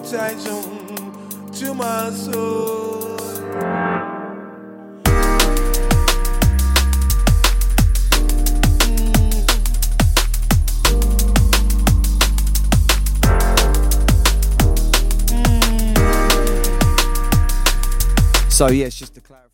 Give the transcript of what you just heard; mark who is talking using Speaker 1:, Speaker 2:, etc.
Speaker 1: protection to my soul.
Speaker 2: So yeah, it's just to clarify.